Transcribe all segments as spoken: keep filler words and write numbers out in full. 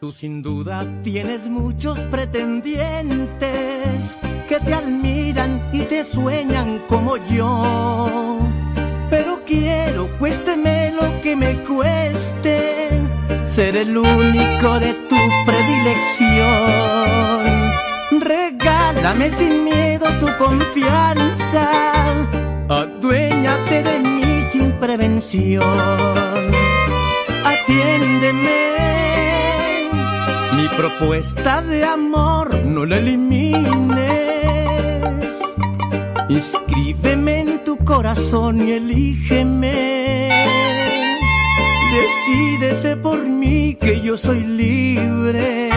Tú sin duda tienes muchos pretendientes que te admiran y te sueñan como yo. Pero quiero, cuésteme lo que me cueste, ser el único de tu predilección. Regálame sin miedo tu confianza, aduéñate de mí sin prevención. Atiéndeme, mi propuesta de amor no la elimines. Inscríbeme en tu corazón y elígeme. Decídete por mí que yo soy libre.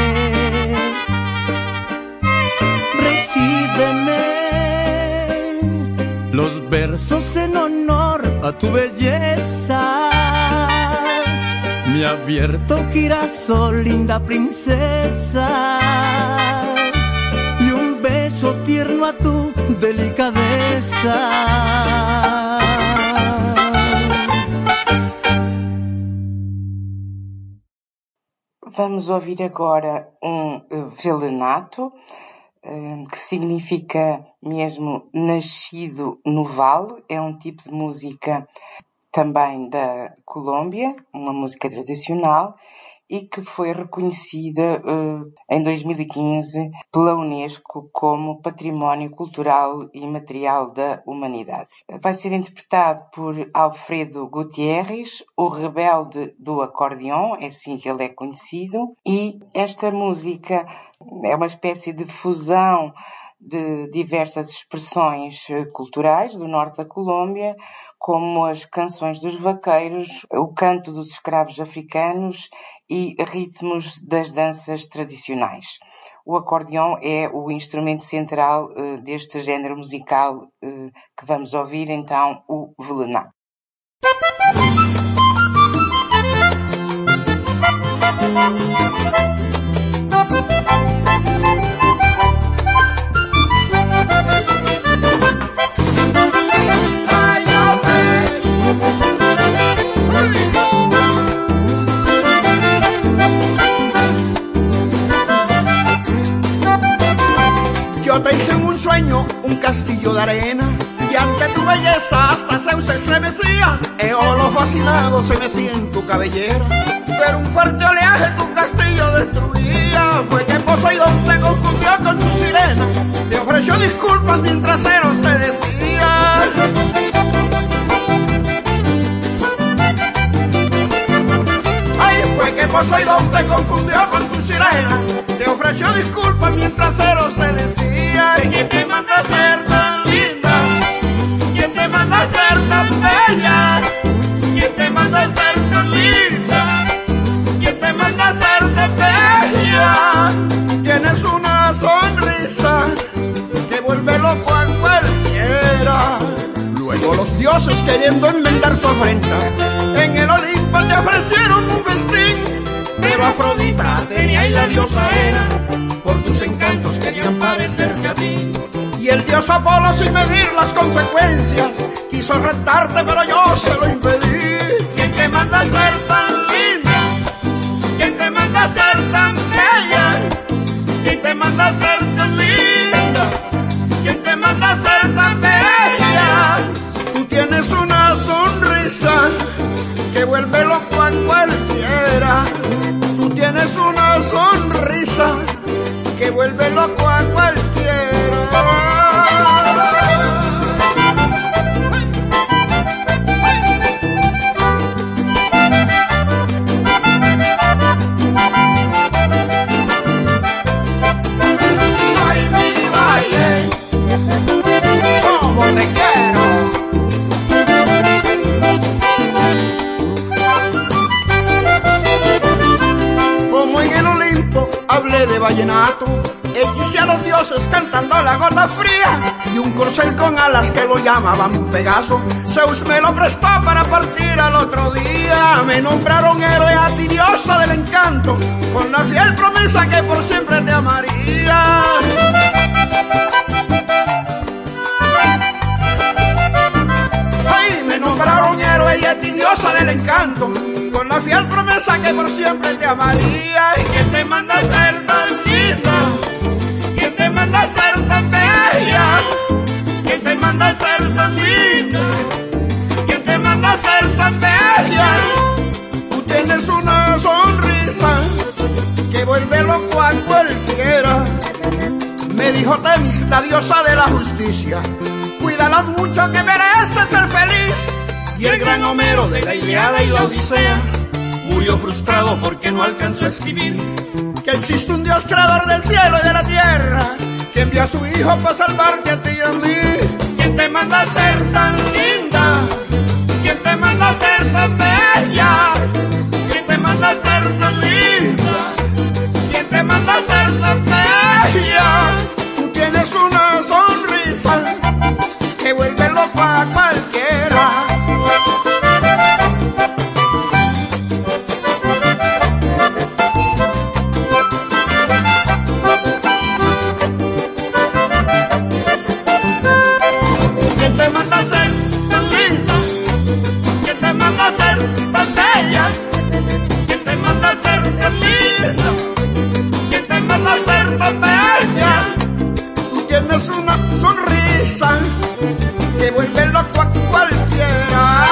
Recíbeme los versos en honor a tu belleza. Mi abierto girasol, linda princesa, y un beso tierno a tu delicadeza. Vamos ouvir agora um vallenato, que significa mesmo nascido no vale. É um tipo de música também da Colômbia, uma música tradicional, e que foi reconhecida uh, em dois mil e quinze pela Unesco como Património Cultural e Material da Humanidade. Vai ser interpretado por Alfredo Gutiérrez, o rebelde do acordeão, é assim que ele é conhecido, e esta música é uma espécie de fusão de diversas expressões culturais do norte da Colômbia, como as canções dos vaqueiros, o canto dos escravos africanos e ritmos das danças tradicionais. O acordeão é o instrumento central uh, deste género musical uh, que vamos ouvir, então, o vallenato. Yo te hice en un sueño un castillo de arena, y ante tu belleza hasta Zeus se estremecía. Eolo fascinado se mecía en tu cabellera, pero un fuerte oleaje tu castillo destruía. Fue que Poseidón te confundió con su sirena, te ofreció disculpas mientras Eros te decía. Ay, fue que Poseidón te confundió con tu sirena, te ofreció disculpas mientras Eros te decía. ¿Quién te manda a ser tan linda? ¿Quién te manda a ser tan bella? ¿Quién te manda a ser tan linda? ¿Quién te manda a ser tan bella? Tienes una sonrisa que vuelve loco a cualquiera. Luego los dioses, queriendo enmendar su afrenta, en el Olimpo te ofrecieron un festín, pero Afrodita tenía y la diosa Hera, por tus encantos querían parecerse a ti. Y el dios Apolo, sin medir las consecuencias, quiso retarte, pero yo se lo impedí. ¿Quién te manda a ser tan linda? ¿Quién te manda a ser tan bella? ¿Quién te manda a ser tan linda? ¿Quién te manda a ser tan bella? Tú tienes una sonrisa que vuelve loco a cualquiera. Tú tienes una sonrisa que vuelve loco a cualquiera. Ay, mi baile, cómo te quiero. Como en el Olimpo hablé de vallenato, hechicé a los dioses cantando la gota fría, y un corcel con alas que lo llamaban Pegaso, Zeus me lo prestó para partir al otro día. Me nombraron héroe a ti, diosa del encanto, con la fiel promesa que por siempre te amaría. Ay, me nombraron héroe y a ti, diosa del encanto, con la fiel promesa que por siempre te amaría. ¿Y quién te manda a ser tan linda? ¿Quién te manda a ser tan bella? ¿Quién te manda a ser tan linda? ¿Quién te manda a ser tan bella? Tú tienes una sonrisa que vuelve loco a cualquiera. Me dijo Temis, la diosa de la justicia, cuídalas mucho que mereces ser feliz. Y el gran Homero de la Ilíada y la Odisea murió frustrado porque no alcanzó a escribir que existe un Dios creador del cielo y de la tierra, que envió a su hijo para salvarte a ti y a mí. ¿Quién te manda a ser tan linda? ¿Quién te manda a ser tan bella? ¿Quién te manda a ser tan linda? ¿Quién te manda a ser tan bella? Tú tienes una sonrisa que vuelve loco a cualquiera. ¿Quién te manda a ser tan linda? ¿Quién te manda a ser tan bella? ¿Quién te manda a ser tan linda? ¿Quién te manda a ser tan bella? Tú tienes una sonrisa que vuelve loco a cualquiera.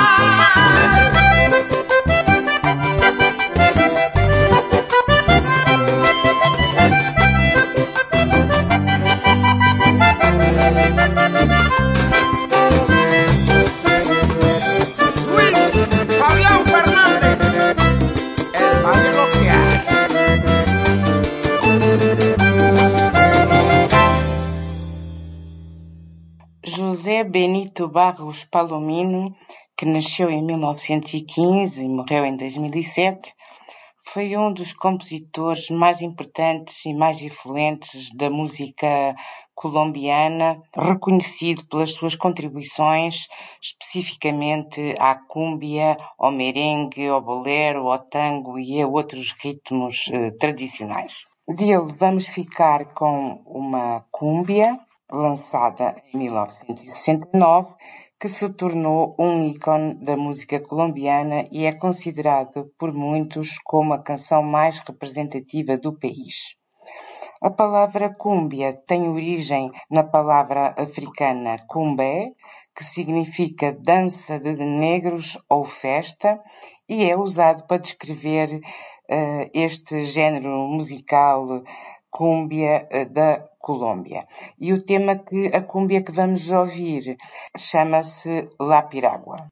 José Benito Barros Palomino, que nasceu em mil novecentos e quinze e morreu em dois mil e sete, foi um dos compositores mais importantes e mais influentes da música colombiana, reconhecido pelas suas contribuições especificamente à cúmbia, ao merengue, ao bolero, ao tango e a outros ritmos eh, tradicionais. Dele vamos ficar com uma cúmbia lançada em mil novecentos e sessenta e nove, que se tornou um ícone da música colombiana e é considerado por muitos como a canção mais representativa do país. A palavra cúmbia tem origem na palavra africana cumbé, que significa dança de negros ou festa, e é usado para descrever uh, este género musical cúmbia uh, da Colômbia. E o tema que a cúmbia que vamos ouvir chama-se La Piragua.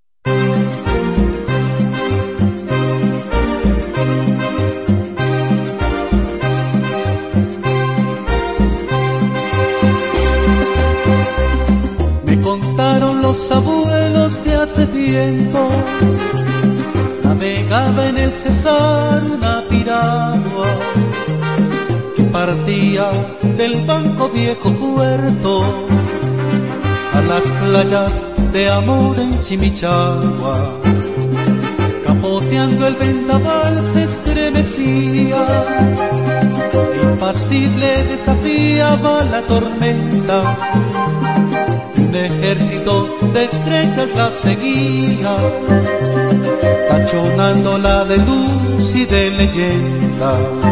Me contaron los abuelos de hace tiempo, navegaba en el Cesar una piragua que partía del Banco Viejo Puerto a las playas de amor en Chimichagua. Capoteando el vendaval se estremecía, e impasible desafiaba la tormenta, y un ejército de estrellas la seguía, tachonándola de luz y de leyenda.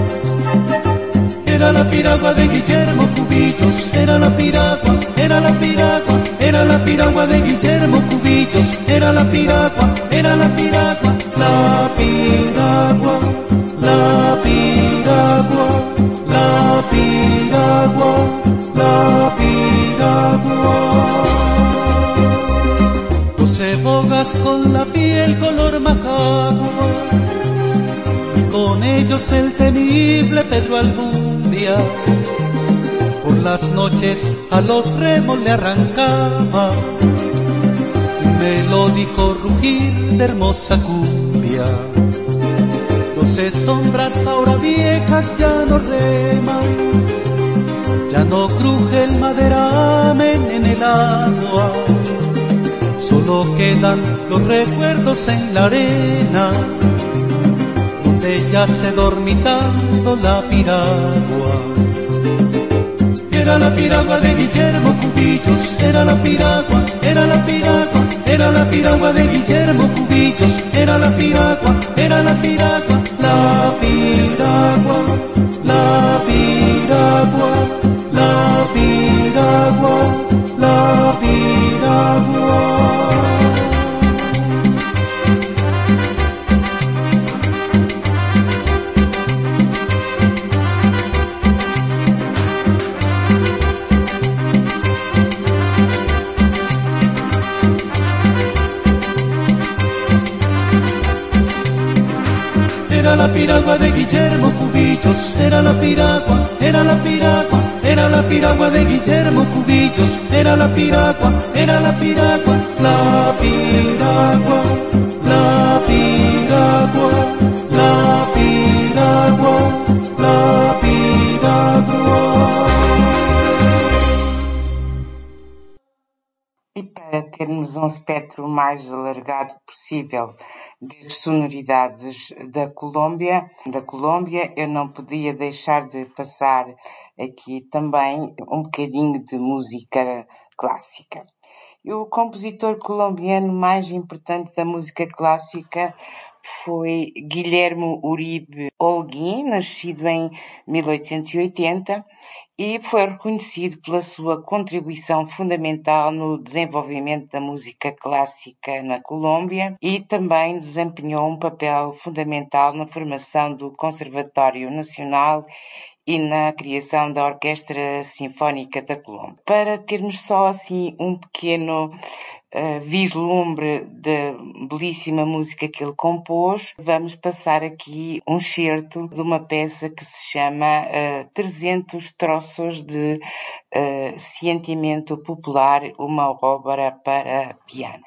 Era la piragua de Guillermo Cubillos, era la piragua, era la piragua, era la piragua de Guillermo Cubillos, era la piragua, era la piragua, la piragua, la piragua, la piragua, la piragua. Doce bogas con la piel color macagua, y con ellos el temible Pedro Albundia, por las noches a los remos le arrancaba un melódico rugir de hermosa cumbia. Doce sombras ahora viejas ya no reman, ya no cruje el maderamen en el agua, solo quedan los recuerdos en la arena, donde yace dormitando la piragua. Era la piragua de Guillermo Cubillos, era la piragua, era la piragua, era la piragua de Guillermo Cubillos, era la piragua, era la piragua, la piragua, la piragua, la piragua, la piragua. Era la piragua de Guillermo Cubillos, era la piragua, era la piragua, era la piragua de Guillermo Cubillos, era la piragua, era la piragua, la piragua, la piragua, la piragua, la piragua. E para termos um espectro mais alargado possível das sonoridades da Colômbia, da Colômbia, eu não podia deixar de passar aqui também um bocadinho de música clássica. E o compositor colombiano mais importante da música clássica foi Guilherme Uribe Holguín, nascido em mil oitocentos e oitenta, e foi reconhecido pela sua contribuição fundamental no desenvolvimento da música clássica na Colômbia e também desempenhou um papel fundamental na formação do Conservatório Nacional e na criação da Orquestra Sinfónica da Colômbia. Para termos só assim um pequeno uh, vislumbre da belíssima música que ele compôs, vamos passar aqui um excerto de uma peça que se chama uh, trezentos troços de uh, Sentimento Popular, uma obra para piano.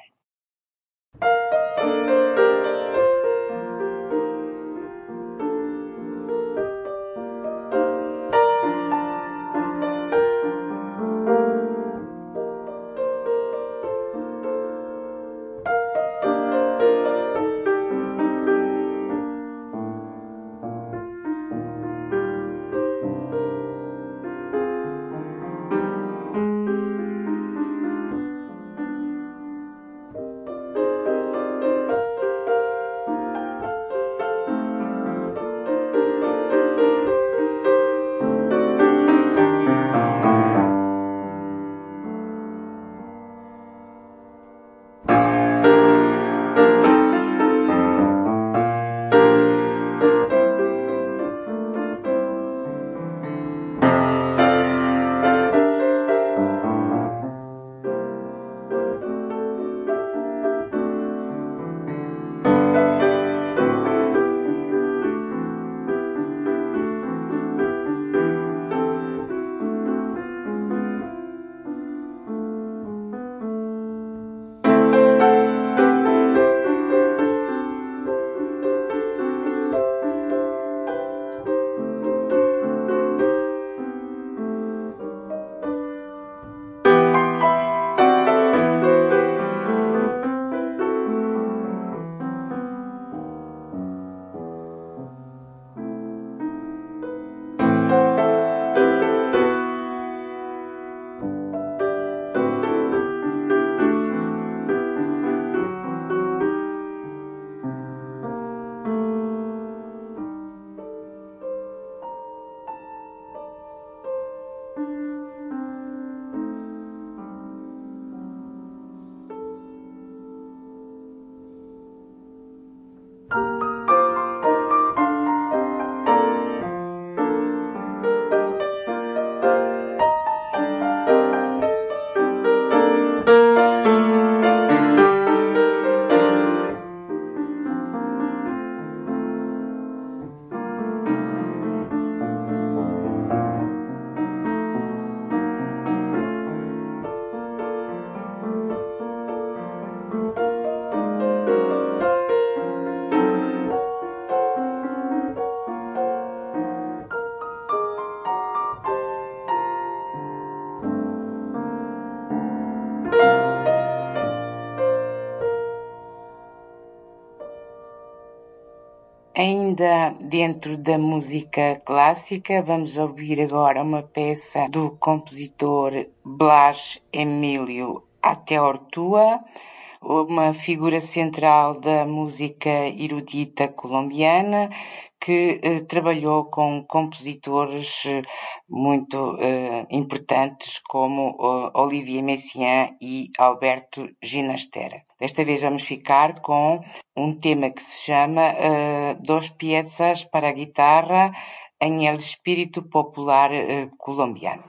Ainda dentro da música clássica, vamos ouvir agora uma peça do compositor Blas Emílio Atteortua, uma figura central da música erudita colombiana, que eh, trabalhou com compositores eh, muito eh, importantes como uh, Olivier Messiaen e Alberto Ginastera. Desta vez vamos ficar com um tema que se chama uh, Dos piezas para guitarra em el espírito popular uh, colombiano.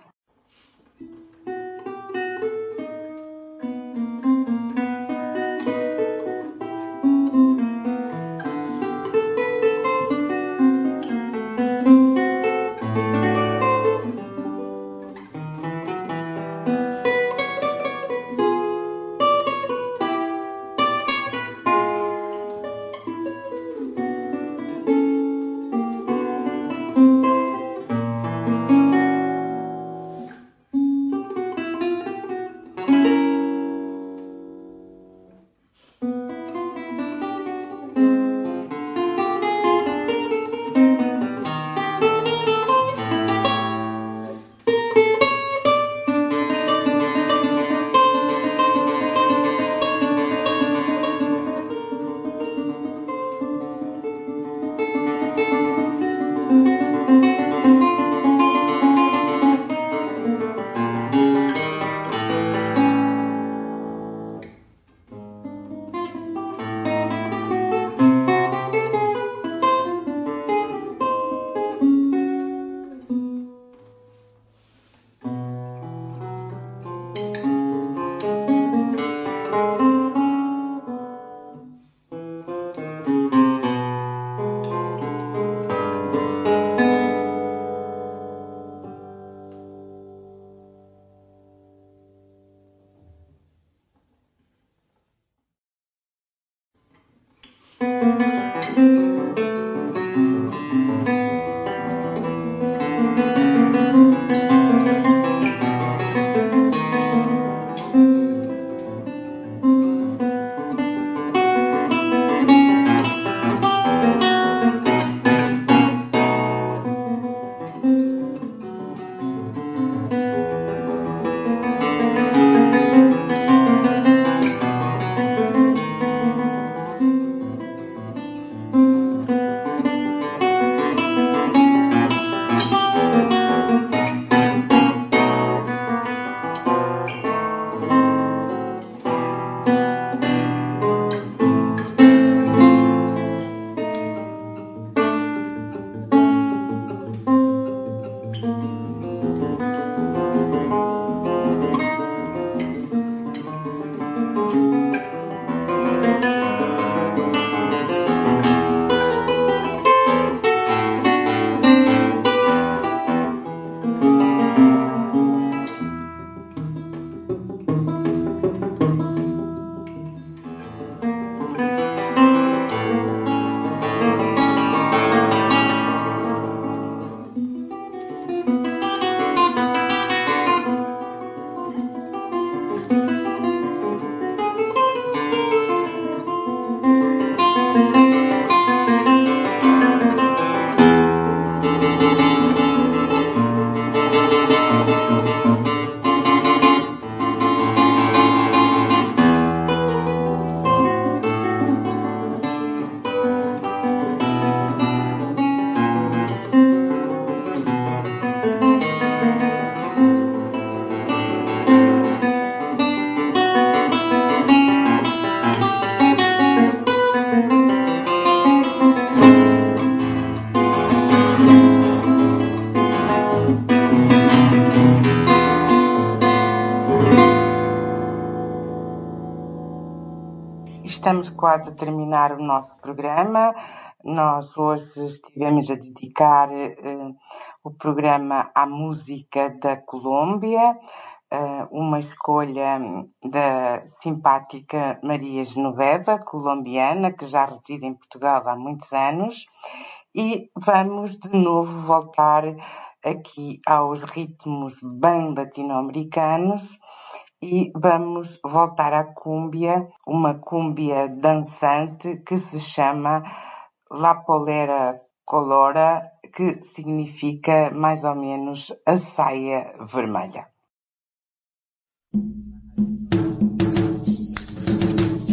Estamos quase a terminar o nosso programa. Nós hoje estivemos a dedicar uh, o programa à música da Colômbia, uh, uma escolha da simpática Maria Genoveva, colombiana, que já reside em Portugal há muitos anos, e vamos de novo voltar aqui aos ritmos bem latino-americanos. E vamos voltar à cúmbia, uma cúmbia dançante que se chama La Polera Colora, que significa mais ou menos a saia vermelha.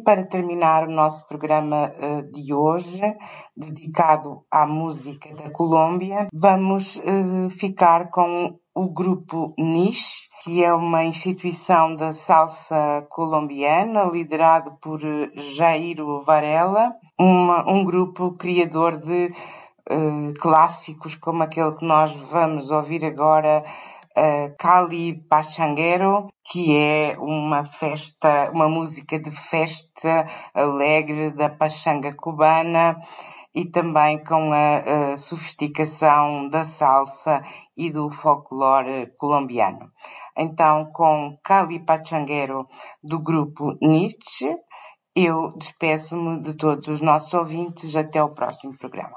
para terminar o nosso programa uh, de hoje, dedicado à música da Colômbia, vamos uh, ficar com o grupo Niche, que é uma instituição da salsa colombiana, liderado por Jairo Varela, uma, um grupo criador de uh, clássicos como aquele que nós vamos ouvir agora, uh, Cali Pachanguero, que é uma festa, uma música de festa alegre da pachanga cubana, e também com a, a sofisticação da salsa e do folclore colombiano. Então, com Cali Pachanguero do grupo Nietzsche, eu despeço-me de todos os nossos ouvintes. Até o próximo programa.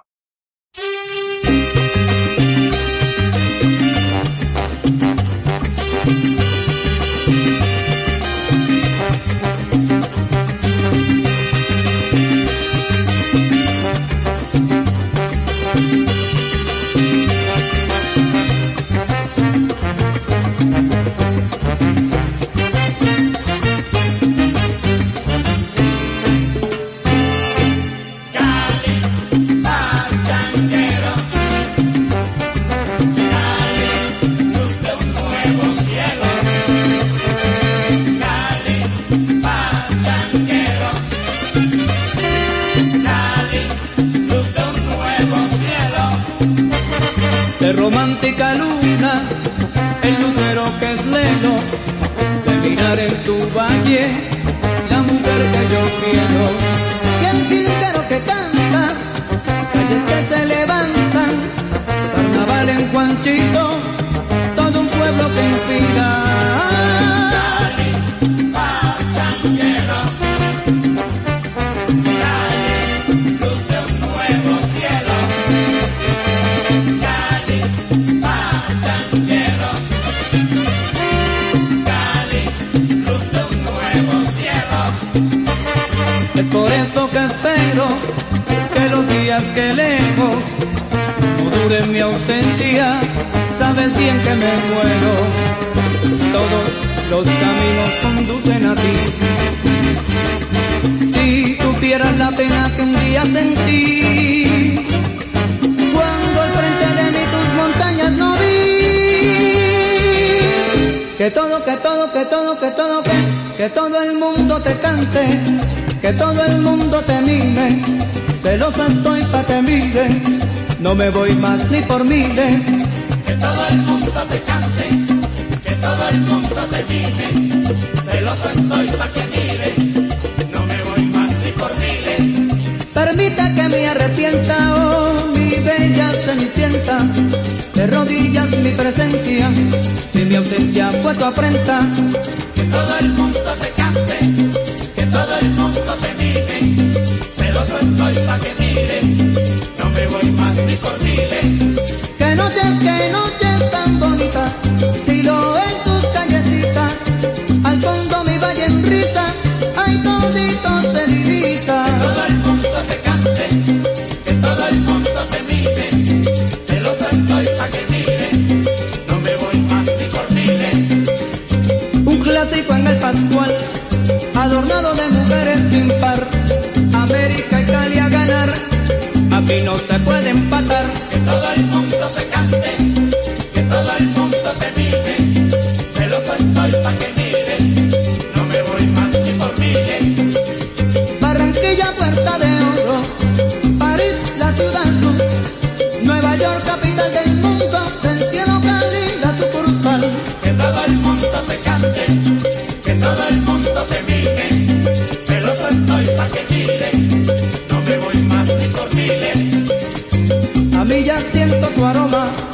Romántica luna, el lucero que es lelo, de mirar en tu valle, la mujer que yo quiero. Y el jilguero que canta, calles que se levantan, carnaval en Juanchito, todo un pueblo que inspira. Es por eso que espero que los días que lejos no duren mi ausencia, sabes bien que me muero. Todos los caminos conducen a ti. Si supieras la pena que un día sentí, cuando al frente de mí tus montañas no vi. Que todo, que todo, que todo, que todo, que, que todo el mundo te cante, que todo el mundo te mire, celosa estoy pa' que mire, no me voy más ni por miles. Que todo el mundo te cante, que todo el mundo te mire, celosa estoy pa' que mires, no me voy más ni por miles. Permita que me arrepienta, oh mi bella cenicienta, de rodillas mi presencia, si mi ausencia fue tu afrenta. Que todo el mundo te cante, que todo el mundo te mire, celoso estoy pa' que mires, no me voy más ni por miles. Que noches, que noches tan bonitas, si lo en tus callecitas, al fondo mi valle en risa, ay todito se divisa. Que todo el mundo te cante, que todo el mundo te mire, celoso estoy pa' que mires, no me voy más ni por miles. Un clásico en el Pascual, adornado de mujeres sin par, América y Cali a ganar, a mí no se puede empatar. Que todo el mundo te cante, que todo el mundo te mire, celoso estoy pa' que mires, no me voy más ni por miles. Barranquilla, Puerta de Oro, París, la ciudad luz, Nueva York, capital del mundo, del cielo Cali, la sucursal. Que todo el mundo te cante, que todo el mundo te mire, celoso estoy pa' que mires, no me voy más ni por miles. A mí ya siento tu aroma,